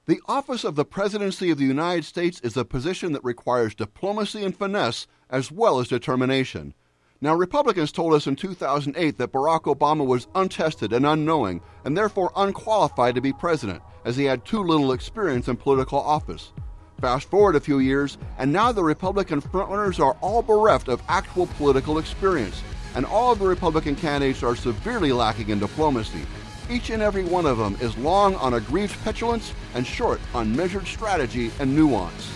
The office of the Presidency of the United States is a position that requires diplomacy and finesse as well as determination. Now, Republicans told us in 2008 that Barack Obama was untested and unknowing and therefore unqualified to be president, as he had too little experience in political office. Fast forward a few years, and now the Republican frontrunners are all bereft of actual political experience, and all of the Republican candidates are severely lacking in diplomacy. Each and every one of them is long on aggrieved petulance and short on measured strategy and nuance.